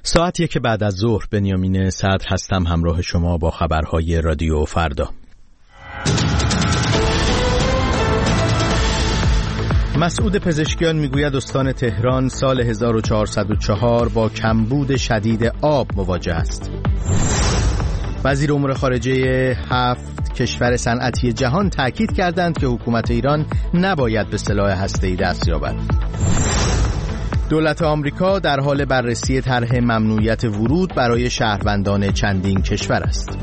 ساعت 1 بعد از ظهر، بنیامین صدر هستم همراه شما با خبرهای رادیو فردا. مسعود پزشکیان میگوید استان تهران سال 1404 با کمبود شدید آب مواجه است. وزیر امور خارجه 7 کشور صنعتی جهان تاکید کردند که حکومت ایران نباید به سلاح هسته‌ای دست یابد. دولت آمریکا در حال بررسی طرح ممنوعیت ورود برای شهروندان چندین کشور است.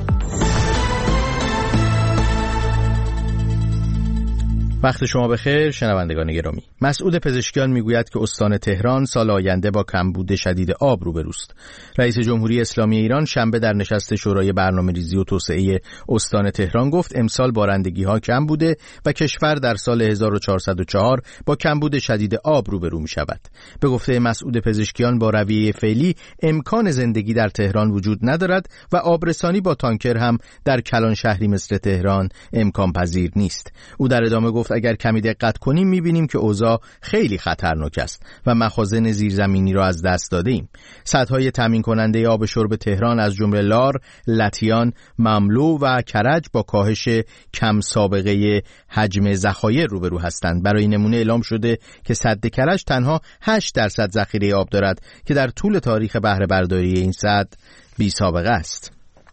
وقت شما بخیر شنوندگان گرامی. مسعود پزشکیان میگوید که استان تهران سال آینده با کمبود شدید آب روبروست. رئیس جمهوری اسلامی ایران شنبه در نشست شورای برنامه‌ریزی و توسعه استان تهران گفت امسال بارندگی‌ها کم بوده و کشور در سال 1404 با کمبود شدید آب روبرو می‌شود. به گفته مسعود پزشکیان با رویه فعلی امکان زندگی در تهران وجود ندارد و آبرسانی با تانکر هم در کلان شهری مثل تهران امکان پذیر نیست. او در ادامه گفت اگر کمی دقت کنیم می‌بینیم که اوضاع خیلی خطرناک است و مخازن زیرزمینی را از دست داده‌ایم. سدهای تامین کننده آب شرب تهران از جمله لار، لطیان، مملو و کرج با کاهش کم سابقه حجم ذخایر روبرو هستند. برای نمونه اعلام شده که سد کرج تنها 8% ذخیره آب دارد که در طول تاریخ بهره برداری این سد بی سابقه است.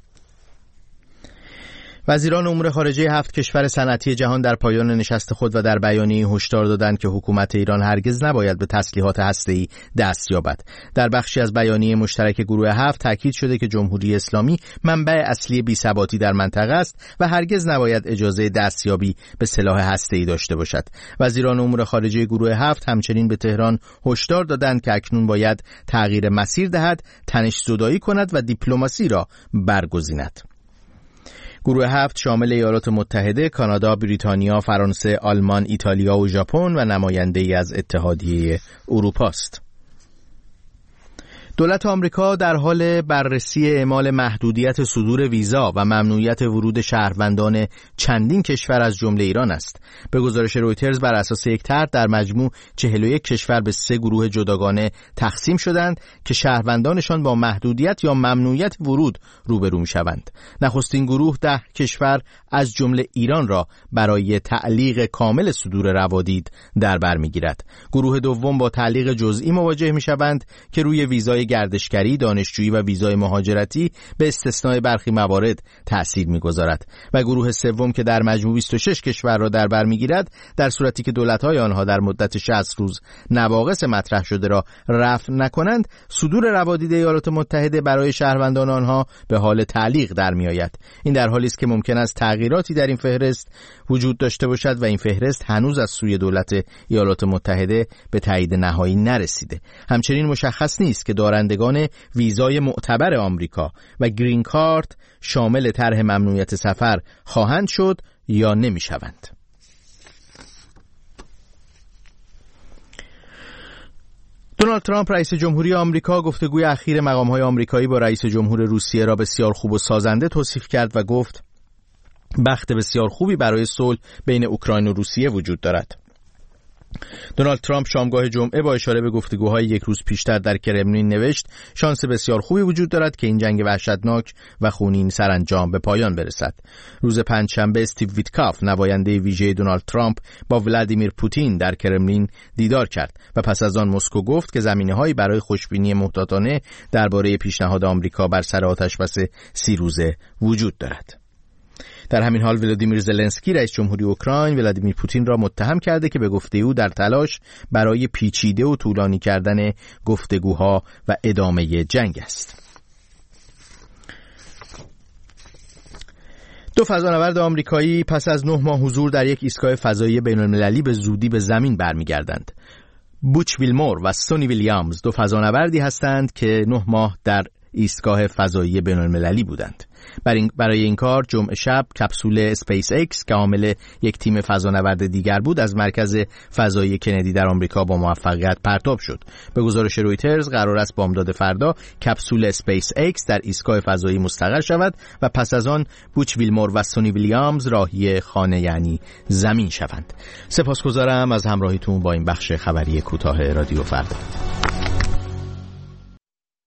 وزیران امور خارجه 7 کشور صنعتی جهان در پایان نشست خود و در بیانیه هشدار دادند که حکومت ایران هرگز نباید به تسلیحات هسته‌ای دست یابد. در بخشی از بیانیه مشترک گروه 7 تاکید شده که جمهوری اسلامی منبع اصلی بی‌ثباتی در منطقه است و هرگز نباید اجازه دستیابی به سلاح هسته‌ای داشته باشد. وزیران امور خارجه گروه 7 همچنین به تهران هشدار دادند که اکنون باید تغییر مسیر دهد، تنش زدایی کند و دیپلماسی را برگزیند. گروه 7 شامل ایالات متحده، کانادا، بریتانیا، فرانسه، آلمان، ایتالیا و ژاپن و نماینده‌ای از اتحادیه اروپا است. دولت آمریکا در حال بررسی اعمال محدودیت صدور ویزا و ممنوعیت ورود شهروندان چندین کشور از جمله ایران است. به گزارش رویترز بر اساس یک طرح در مجموع 41 کشور به 3 گروه جداگانه تقسیم شدند که شهروندانشان با محدودیت یا ممنوعیت ورود روبرو می‌شوند. نخستین گروه 10 کشور از جمله ایران را برای تعلیق کامل صدور روادید در بر می‌گیرد. گروه دوم با تعلیق جزئی مواجه می‌شوند که روی ویزای گردشگری، دانشجویی و ویزای مهاجرتی به استثنای برخی موارد تأثیر می‌گذارد و گروه سوم که در مجموع 26 کشور را در بر می‌گیرد در صورتی که دولت‌های آنها در مدت 60 روز نواقص مطرح شده را رفع نکنند، صدور روادید ایالات متحده برای شهروندان آنها به حال تعلیق در می‌آید. این در حالی است که ممکن است تغییراتی در این فهرست وجود داشته باشد و این فهرست هنوز از سوی دولت ایالات متحده به تایید نهایی نرسیده. همچنین مشخص نیست که دارندگان ویزای معتبر آمریکا و گرین کارت شامل طرح ممنوعیت سفر خواهند شد یا نمی‌شوند. دونالد ترامپ رئیس جمهوری آمریکا گفتگوی اخیر مقام‌های آمریکایی با رئیس جمهور روسیه را بسیار خوب و سازنده توصیف کرد و گفت بخت بسیار خوبی برای صلح بین اوکراین و روسیه وجود دارد. دونالد ترامپ شامگاه جمعه با اشاره به گفتگوهای یک روز پیشتر در کرملین نوشت شانس بسیار خوبی وجود دارد که این جنگ وحشتناک و خونین سرانجام به پایان برسد. روز پنجشنبه استیو ویتکاف نماینده ویژه دونالد ترامپ با ولادیمیر پوتین در کرملین دیدار کرد و پس از آن مسکو گفت که زمینه‌هایی برای خوشبینی محتاطانه درباره پیشنهاد آمریکا بر سر آتشبس 30 روزه وجود دارد. در همین حال ولادیمیر زلنسکی رئیس جمهوری اوکراین ولادیمیر پوتین را متهم کرده که به گفته او در تلاش برای پیچیده و طولانی کردن گفتگوها و ادامه جنگ است. 2 فضانورد آمریکایی پس از 9 ماه حضور در یک ایستگاه فضایی بین‌المللی به زودی به زمین برمیگردند. بوچ ویلمور و سونی ویلیامز 2 فضانوردی هستند که 9 ماه در ایستگاه فضایی بین‌المللی بودند. برای این کار جمعه شب کپسول اسپیس ایکس که حامل یک تیم فضانورد دیگر بود از مرکز فضایی کندی در آمریکا با موفقیت پرتاب شد. به گزارش رویترز قرار است بامداد فردا کپسول اسپیس ایکس در ایستگاه فضایی مستقر شود و پس از آن بوچ ویلمور و سونی ویلیامز راهی خانه یعنی زمین شوند. سپاسگزارم از همراهیتون با این بخش خبری کوتاه رادیو فردا.